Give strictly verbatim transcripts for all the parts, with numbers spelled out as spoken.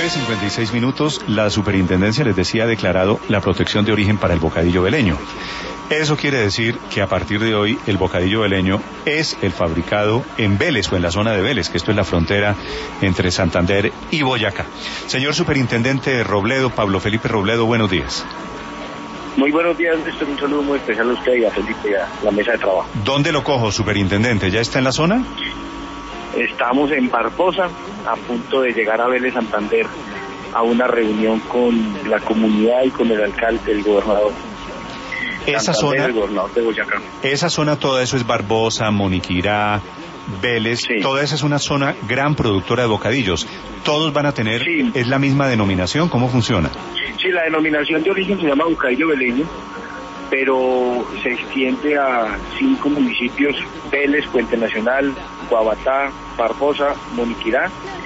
nueve cincuenta y seis minutos, la superintendencia les decía ha declarado la protección de origen para el bocadillo veleño. Eso quiere decir que a partir de hoy el bocadillo veleño es el fabricado en Vélez o en la zona de Vélez, que esto es la frontera entre Santander y Boyacá. Señor superintendente Robledo, Pablo Felipe Robledo, buenos días. Muy buenos días, Néstor, un saludo muy especial a usted y a Felipe y a la mesa de trabajo. ¿Dónde lo cojo, superintendente? ¿Ya está en la zona? Estamos en Barbosa, a punto de llegar a Vélez, Santander, a una reunión con la comunidad y con el alcalde, el gobernador. Esa Santander, zona, el gobernador de Boyacá. Esa zona, todo eso es Barbosa, Moniquirá, Vélez, sí. Toda esa es una zona gran productora de bocadillos. Todos van a tener, sí. ¿Es la misma denominación? ¿Cómo funciona? Sí, la denominación de origen se llama bocadillo veleño, pero se extiende a cinco municipios: Vélez, Puente Nacional, Guabatá, Barbosa, Moniquirá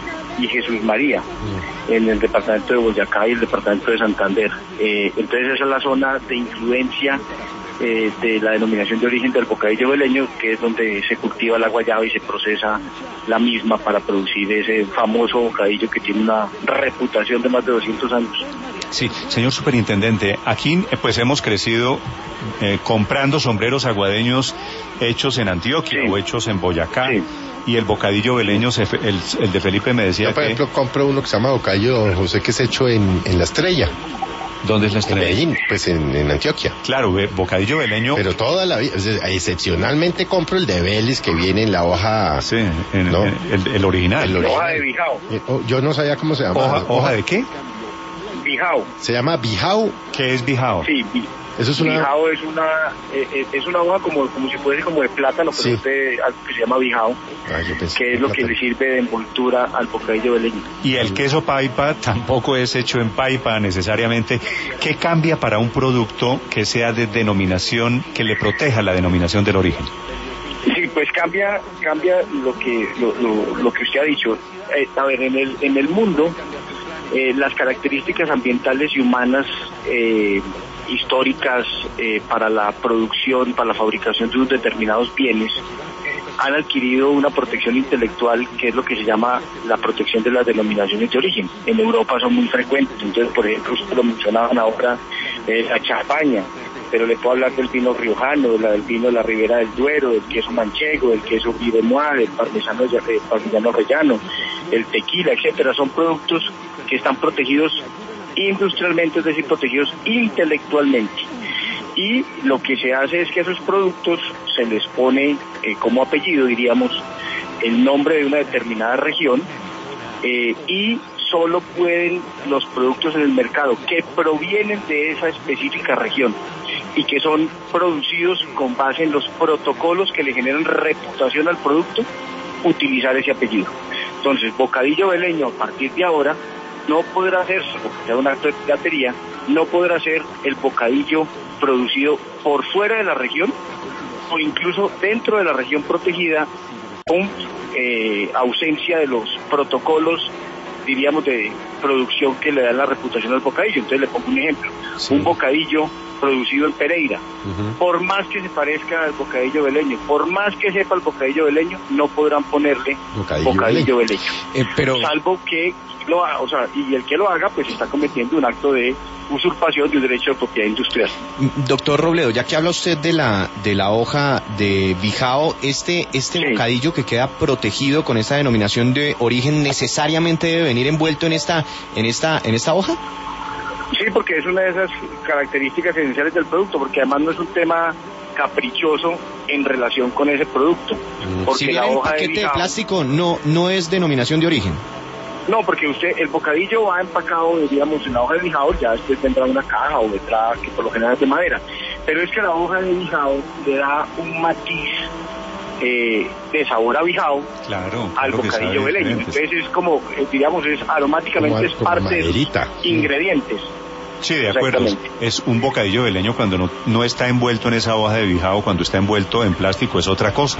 y Jesús María, mm. en el departamento de Boyacá y el departamento de Santander. Eh, entonces esa es la zona de influencia eh, de la denominación de origen del bocadillo veleño, que es donde se cultiva la guayaba y se procesa la misma para producir ese famoso bocadillo que tiene una reputación de más de doscientos años. Sí, señor superintendente, aquí pues hemos crecido eh, comprando sombreros aguadeños hechos en Antioquia, sí, o hechos en Boyacá, sí. Y el bocadillo veleño, se, el, el de Felipe me decía. Yo, por que... ejemplo, compro uno que se llama bocadillo Don José, que es hecho en, en La Estrella. ¿Dónde es La Estrella? En Medellín, pues en, en Antioquia. Claro, bocadillo veleño. Pero toda la vida, o sea, excepcionalmente compro el de Vélez, que viene en la hoja. Sí, en, ¿no? en, el, el original. El original. Hoja de bijao. Yo no sabía cómo se llama. ¿Hoja, hoja de qué? Bijao. ¿Se llama bijao? ¿Qué es bijao? Sí, bijao. Eso es una... Bijao es una eh, es una hoja como como si fuese como de plátano, pero sí, usted, algo que se llama bijao, ah, que es lo que le sirve de envoltura al bocadillo veleño. Y el queso paipa tampoco es hecho en paipa necesariamente. ¿Qué cambia para un producto que sea de denominación, que le proteja la denominación del origen? Sí, pues cambia cambia lo que lo, lo, lo que usted ha dicho. Eh, a ver, en el en el mundo eh, las características ambientales y humanas eh, históricas eh, para la producción, para la fabricación de unos determinados bienes, han adquirido una protección intelectual que es lo que se llama la protección de las denominaciones de origen. En Europa son muy frecuentes, entonces por ejemplo ustedes lo mencionaban ahora, eh, la champaña, pero le puedo hablar del vino riojano, de la, del vino de la Ribera del Duero, del queso manchego, del queso Viremois, del parmesano, eh, parmesano rellano, el tequila, etcétera. Son productos que están protegidos industrialmente, es decir, protegidos intelectualmente. Y lo que se hace es que a esos productos se les pone eh, como apellido, diríamos, el nombre de una determinada región, eh, y solo pueden los productos en el mercado que provienen de esa específica región y que son producidos con base en los protocolos que le generan reputación al producto, utilizar ese apellido. Entonces, bocadillo veleño, a partir de ahora, no podrá hacerse, porque sea un acto de piratería, no podrá ser el bocadillo producido por fuera de la región o incluso dentro de la región protegida con eh, ausencia de los protocolos, diríamos, de producción que le dan la reputación al bocadillo. Entonces le pongo un ejemplo, sí. Un bocadillo producido en Pereira, uh-huh. Por más que se parezca al bocadillo veleño, por más que sepa el bocadillo veleño, no podrán ponerle bocadillo, bocadillo veleño, eh, pero... salvo que lo haga, o sea, y el que lo haga pues está cometiendo un acto de usurpación de un derecho de propiedad industrial. Doctor Robledo, ya que habla usted de la de la hoja de bijao, este este sí. bocadillo que queda protegido con esta denominación de origen, necesariamente debe venir envuelto en esta en esta en esta hoja. Sí, porque es una de esas características esenciales del producto, porque además no es un tema caprichoso en relación con ese producto. Porque si la hoja de, bijao, de plástico no no es denominación de origen. No, porque usted, el bocadillo va empacado, diríamos, en la hoja de bijao, ya después vendrá una caja o vendrá, que por lo general es de madera. Pero es que la hoja de bijao le da un matiz eh, de sabor a bijao, claro, al bocadillo veleño. Entonces es como, eh, diríamos, es aromáticamente como, es parte de los ingredientes. Sí, de acuerdo. Es un bocadillo veleño cuando no, no está envuelto en esa hoja de bijao, cuando está envuelto en plástico es otra cosa.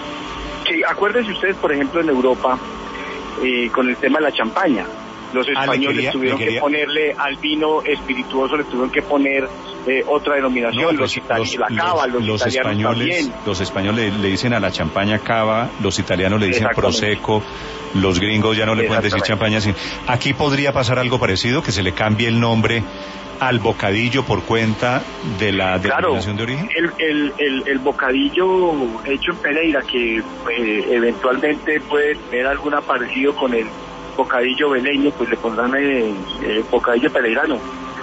Sí, acuérdense ustedes, por ejemplo, en Europa, Eh, con el tema de la champaña, los españoles ah, quería, tuvieron quería... que ponerle al vino espirituoso, le tuvieron que poner eh, otra denominación, no, los, pues, itali- la cava, los, los italianos españoles, también. los españoles le dicen a la champaña cava, los italianos le dicen prosecco, los gringos ya no le pueden decir champaña. Así. Aquí podría pasar algo parecido, que se le cambie el nombre al bocadillo por cuenta de la denominación claro, de origen. El, el, el, el bocadillo hecho en Pereira, que eh, eventualmente puede tener algún parecido con el bocadillo veleño, pues le pondrán eh, eh, bocadillo pereirano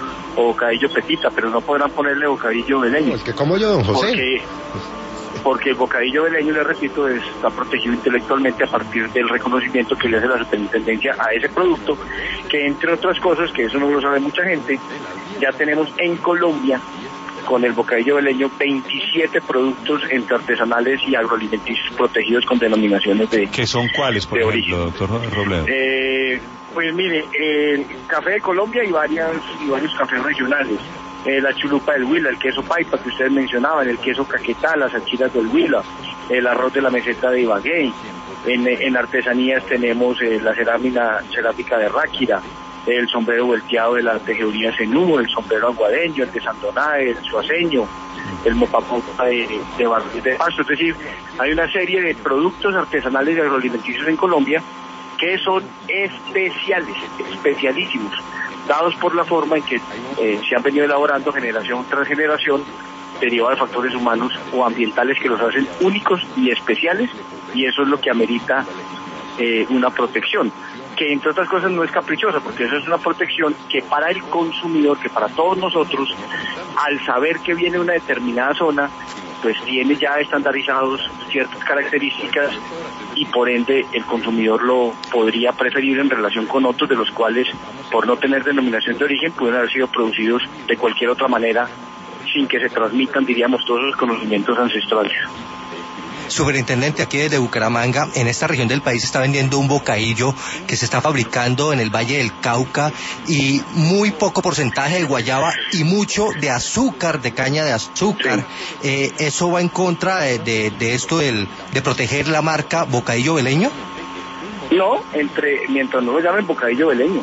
o bocadillo petita, pero no podrán ponerle bocadillo veleño. El que como yo, don José. Porque, porque el bocadillo veleño, le repito, está protegido intelectualmente a partir del reconocimiento que le hace la superintendencia a ese producto, que entre otras cosas, que eso no lo sabe mucha gente, ya tenemos en Colombia con el bocadillo veleño veintisiete productos entre artesanales y agroalimenticios protegidos con denominaciones de ¿Qué son cuáles, por de ejemplo, origen. doctor Robledo? Eh, pues mire, el café de Colombia y, varias, y varios cafés regionales. Eh, la chulupa del Huila, el queso paipa que ustedes mencionaban, el queso caquetá, las achiras del Huila, el arroz de la meseta de Ibagué. En, en artesanías tenemos eh, la cerámica, cerámica de Ráquira, el sombrero volteado de la tejeduría Zenú, el sombrero aguadeño, el de Santoná, el suaceño, el mopapopa de, de Barrio de Pasto. Es decir, hay una serie de productos artesanales y agroalimenticios en Colombia que son especiales, especialísimos, dados por la forma en que eh, se han venido elaborando generación tras generación, derivado de factores humanos o ambientales que los hacen únicos y especiales, y eso es lo que amerita eh, una protección, que entre otras cosas no es caprichosa, porque eso es una protección que para el consumidor, que para todos nosotros, al saber que viene una determinada zona, pues tiene ya estandarizados ciertas características y por ende el consumidor lo podría preferir en relación con otros de los cuales, por no tener denominación de origen, pueden haber sido producidos de cualquier otra manera sin que se transmitan, diríamos, todos los conocimientos ancestrales. Superintendente, aquí desde Bucaramanga, en esta región del país se está vendiendo un bocadillo que se está fabricando en el Valle del Cauca y muy poco porcentaje de guayaba y mucho de azúcar, de caña de azúcar. Sí. Eh, ¿Eso va en contra de, de, de esto del, de proteger la marca Bocadillo Veleño? No, entre mientras no lo llamen Bocadillo Veleño.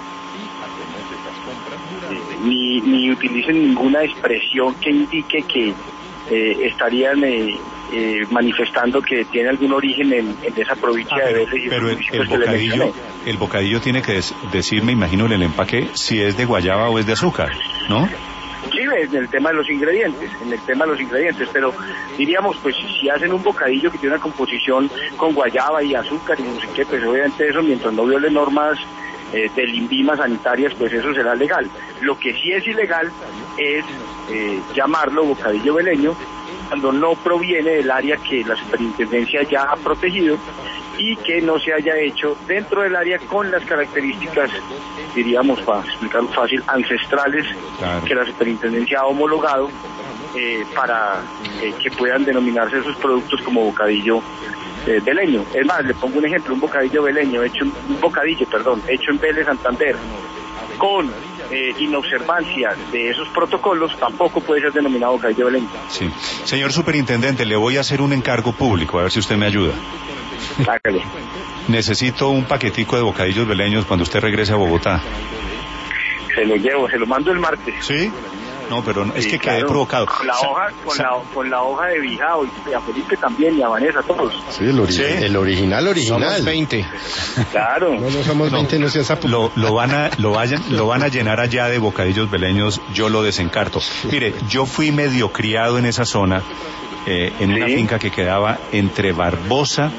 Ni, ni utilicen ninguna expresión que indique que eh, estarían eh, eh, manifestando que tiene algún origen en, en esa provincia ah, de Vélez. Y pero el, el bocadillo, el bocadillo tiene que des, decir, me imagino, en el empaque si es de guayaba o es de azúcar, ¿no? Sí, en el tema de los ingredientes, en el tema de los ingredientes, pero diríamos, pues si hacen un bocadillo que tiene una composición con guayaba y azúcar y no sé qué, pues obviamente eso, mientras no viole normas Eh, del INVIMA sanitarias, pues eso será legal. Lo que sí es ilegal es eh, llamarlo bocadillo veleño cuando no proviene del área que la superintendencia ya ha protegido y que no se haya hecho dentro del área con las características, diríamos, para explicarlo fácil, ancestrales, claro, que la superintendencia ha homologado eh, para eh, que puedan denominarse esos productos como bocadillo Eh, veleño. Es más, le pongo un ejemplo, un bocadillo veleño, hecho un bocadillo, perdón, hecho en Vélez, Santander, con eh, inobservancia de esos protocolos, tampoco puede ser denominado bocadillo veleño. Sí. Señor superintendente, le voy a hacer un encargo público, a ver si usted me ayuda. Hágale. Necesito un paquetico de bocadillos veleños cuando usted regrese a Bogotá. Se lo llevo, se lo mando el martes. ¿Sí? No, pero no, es sí, que claro, quedé provocado. Con la hoja, con la, con la hoja de Bijao, y a Felipe también, y a Vanessa, todos. Sí, el, ori ¿Sí? el original, original. Somos veinte. Claro. No, no somos no, veinte, no seas apu... lo, lo van a, lo vayan, lo van a llenar allá de bocadillos veleños, yo lo desencarto. Mire, yo fui medio criado en esa zona, eh, en ¿sí? una finca que quedaba entre Barbosa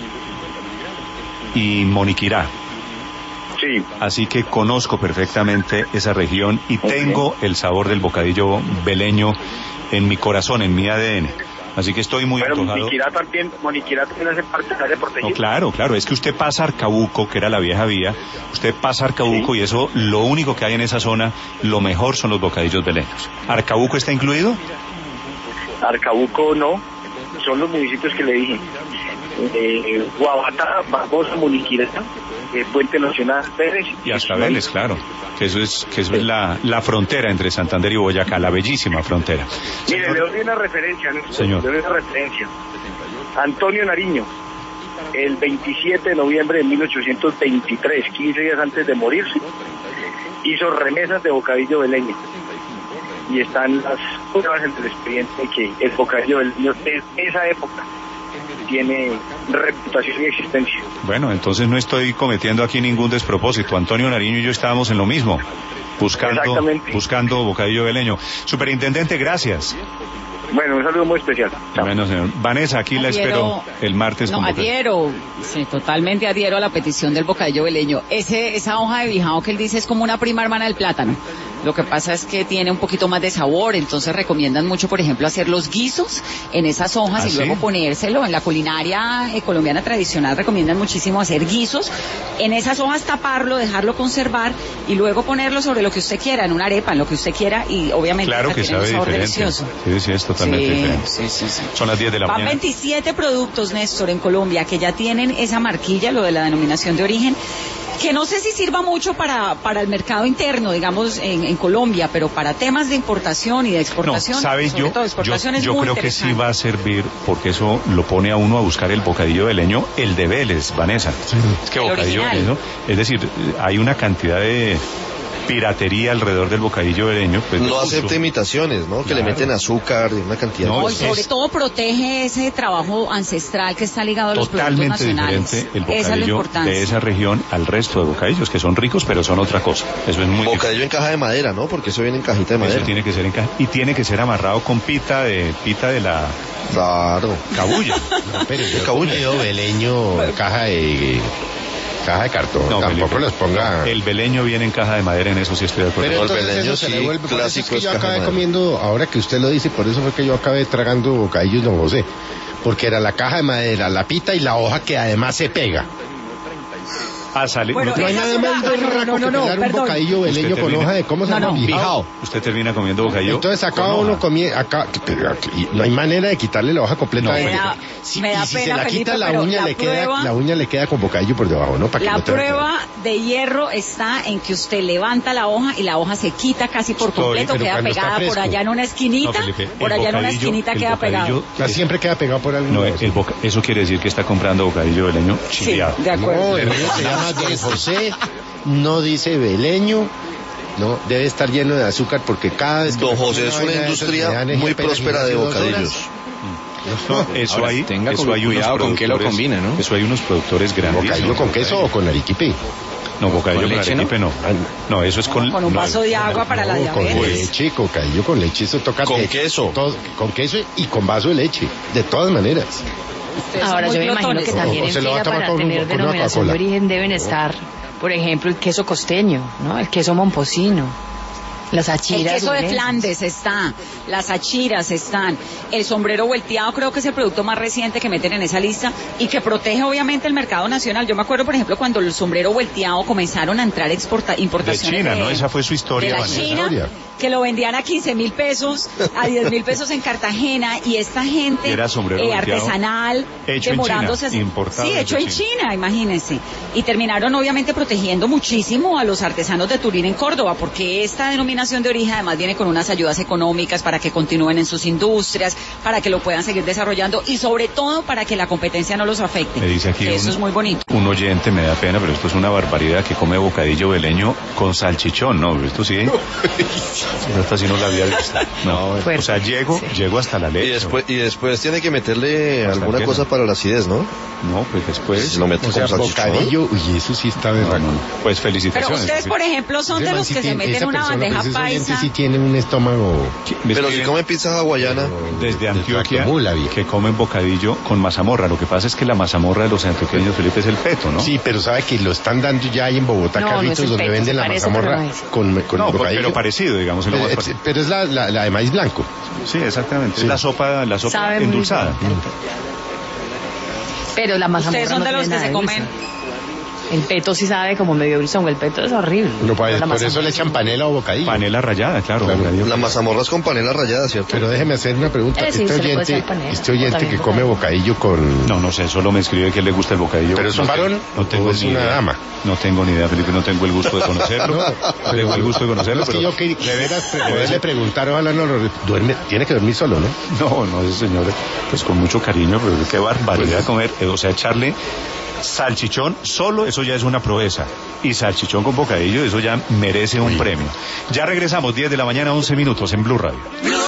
y Moniquirá. Sí. Así que conozco perfectamente esa región y okay. tengo el sabor del bocadillo veleño en mi corazón, en mi A D N. Así que estoy muy Pero antojado. Moniquirá también, Moniquirá también hace parte del área protegida. No, claro, claro, es que usted pasa Arcabuco, que era la vieja vía, usted pasa Arcabuco sí. y eso, lo único que hay en esa zona, lo mejor son los bocadillos veleños. ¿Arcabuco está incluido? Arcabuco no, son los municipios que le dije. Eh, Guabatá, Barbosa, Moniquirá, eh, Puente Nacional, Pérez y hasta Vélez, claro, que eso es que eso sí. es la, la frontera entre Santander y Boyacá, la bellísima frontera. Mire, Señor... le doy una referencia, ¿no? Señor. Le doy una referencia. Antonio Nariño, el veintisiete de noviembre de mil ochocientos veintitrés, quince días antes de morirse, hizo remesas de bocadillo veleño. y están las pruebas en el expediente de que el bocadillo beleño de esa época tiene reputación y existencia. Bueno, entonces no estoy cometiendo aquí ningún despropósito. Antonio Nariño y yo estábamos en lo mismo, buscando, buscando bocadillo beleño. Superintendente, gracias. Bueno, un saludo muy especial. Chao. Bueno, señor. Vanessa, aquí la espero el martes. No, adhiero, sí, totalmente adhiero a la petición del bocadillo beleño. Ese, esa hoja de bijao que él dice es como una prima hermana del plátano. Lo que pasa es que tiene un poquito más de sabor, entonces recomiendan mucho, por ejemplo, hacer los guisos en esas hojas ¿Ah, y sí? luego ponérselo. En la culinaria eh, colombiana tradicional recomiendan muchísimo hacer guisos. En esas hojas taparlo, dejarlo conservar y luego ponerlo sobre lo que usted quiera, en una arepa, en lo que usted quiera y obviamente claro que sabe un sabor diferente. delicioso. Sí, sí, es totalmente Sí, diferente. sí, sí, sí. Son las diez de la Van mañana. veintisiete productos, Néstor, en Colombia que ya tienen esa marquilla, lo de la denominación de origen, que no sé si sirva mucho para, para el mercado interno, digamos, en, en Colombia, pero para temas de importación y de exportación, No, ¿sabes? sobre Yo, todo yo, exportación es yo muy creo que sí interesante. va a servir, porque eso lo pone a uno a buscar el bocadillo beleño, el de Vélez, Vanessa. Es que El bocadillo original. beleño, es decir, hay una cantidad de piratería alrededor del bocadillo beleño. Pues, No de acepta uso. imitaciones, ¿no? Que Claro. le meten azúcar, una cantidad No, de No, y cosas. sobre es todo protege ese trabajo ancestral que está ligado a los productos Totalmente nacionales. diferente el Esa es la bocadillo importancia. de esa región al resto de bocadillos, que son ricos, pero son otra cosa. Eso es muy Bocadillo en caja de madera, ¿no? Porque eso viene en cajita de Eso madera. tiene que ser en caja y tiene que ser amarrado con pita de pita de la Claro. cabulla. No, pero yo he Cabulla. comido beleño en caja de caja de cartón. No, Tampoco Felipe, los ponga. El beleño viene en caja de madera, en eso sí estoy de acuerdo. Pero el entonces beleño eso se le sí, vuelve. Por eso es clásico que es yo caja acabé de madera. comiendo, ahora que usted lo dice, por eso fue que yo acabé tragando bocadillos Don José. Porque era la caja de madera, la pita y la hoja que además se pega. Ah, sale. Bueno, no, No hay esa nada es una- más ah, no, berraco no, no, que no, pegar un perdón. bocadillo beleño Usted con termina- hoja de, ¿cómo se No, llama? no. Bijao. usted termina comiendo bocadillo. Entonces acá con uno hoja. comía, acá, pero aquí no hay manera de quitarle la hoja completamente. Me da- Sí, me da y si se pena, la Felipe, quita la pero uña la le queda, prueba- la uña le queda con bocadillo por debajo, ¿no? Para que La no te vea. prueba de hierro está en que usted levanta la hoja y la hoja se quita casi por Estoy, completo, pero queda cuando está pegada por fresco. allá en una esquinita, No, Felipe, por el allá en una bocadillo- esquinita el queda pegado. bocadillo- O sea, siempre queda pegado por algún No, lado. el boca- eso quiere decir que está comprando bocadillo beleño Sí, chileado. de acuerdo. No, el mío se llama Don José, no dice beleño, no, debe estar lleno de azúcar porque cada vez que Don me como José es vaina una de esas, industria me dan muy apenas próspera de unas dos bocadillos. horas. No, eso Ahora, hay, tenga eso con hay unos cuidado con qué lo productores- combina, ¿no? Eso hay unos productores grandísimos. ¿Bocadillo con queso o con arequipe? No, bocadillo ¿Con con, leche, no? arequipe no. No, eso es con... Con un no, vaso de agua para la No, con diabetes. leche, bocadillo con leche, eso toca... Con de- queso. todo- con queso y con vaso de leche, de todas maneras. Ustedes son Ahora muy yo me imagino glotones. que O- también o en se lo va a fila tomar para con- tener con una denominación de Coca-Cola. origen deben estar, por ejemplo, el queso costeño, ¿no? El queso momposino, las El achiras. queso de dureñas. Flandes está, las achiras están, el sombrero volteado creo que es el producto más reciente que meten en esa lista y que protege obviamente el mercado nacional. Yo me acuerdo, por ejemplo, cuando el sombrero volteado comenzaron a entrar exporta, De importaciones China, ¿no? Esa fue su de historia. la Vanessa. China, Historia. que lo vendían a quince mil pesos, a diez mil pesos en Cartagena, y esta gente Y era sombrero eh, volteado, artesanal, hecho en demorándose, China, importado sí, hecho desde en China. China, imagínense, y terminaron obviamente protegiendo muchísimo a los artesanos de Turín en Córdoba, porque esta denominación de origen además viene con unas ayudas económicas para que continúen en sus industrias, para que lo puedan seguir desarrollando y sobre todo para que la competencia no los afecte. Me dice aquí Que eso un- es muy bonito. Un oyente, me da pena, pero esto es una barbaridad, que come bocadillo beleño con salchichón, ¿no? Esto sí, esta sí no la había visto. No, Fuerte. o sea, llego, Sí. llego hasta la leche. Y después, y después tiene que meterle Bastante alguna cosa bien. para la acidez, ¿no? No, pues después... Si lo mete O sea, con salchichón. bocadillo, uy, eso sí está No, berraco. no, no. Pues Pero felicitaciones. ustedes, por ejemplo, son de Ese man los sí que se tiene- meten esa una persona, bandeja pues, ese oyente paisa. sí tiene un estómago... Me Pero si escriben come pizza hawaiana, desde de Antioquia tractomula, viejo. que comen bocadillo con mazamorra. Lo que pasa es que la mazamorra de los antioqueños, Felipe, es el peto, ¿no? Sí, pero sabe que lo están dando ya ahí en Bogotá, No, no es carritos el donde peto, venden se la parece, pero mazamorra no es. con, con No, pues, bocadillo. pero parecido, digamos, es lo más Pero, parecido. pero es la, la, la de maíz blanco. Sí, exactamente. Sí. Es la sopa, la sopa Sabe muy endulzada. bien. Pero la mazamorra Ustedes son no de los tiene que se nada de comen. dulce. El peto sí sabe como medio brisongo, el peto es horrible. No, pa- La por eso mazamorra le echan sí. panela o bocadillo. Panela rallada, claro. Claro. bocadillo. la mazamorra es con panela rallada, ¿cierto? Pero déjeme hacer una pregunta. Eh, sí, este se le puede oyente, echar panela, este o oyente también que come bocadillo. bocadillo con... No, no sé, solo me escribe que le gusta el bocadillo. ¿Pero es un No tengo- varón No tengo o es ni una idea. dama? No tengo ni idea, Felipe, no tengo el gusto de conocerlo. No tengo el gusto de conocerlo, Es que pero... yo que, de veras pre- debe poderle ser- preguntar, ojalá no lo... Duerme, tiene que dormir solo, ¿no? No, no, ese señor, pues con mucho cariño, pero qué barbaridad comer, eh, o sea, echarle Salchichón solo, eso ya es una proeza. Y salchichón con bocadillo, eso ya merece un premio. Ya regresamos, diez de la mañana, once minutos en Blue Radio.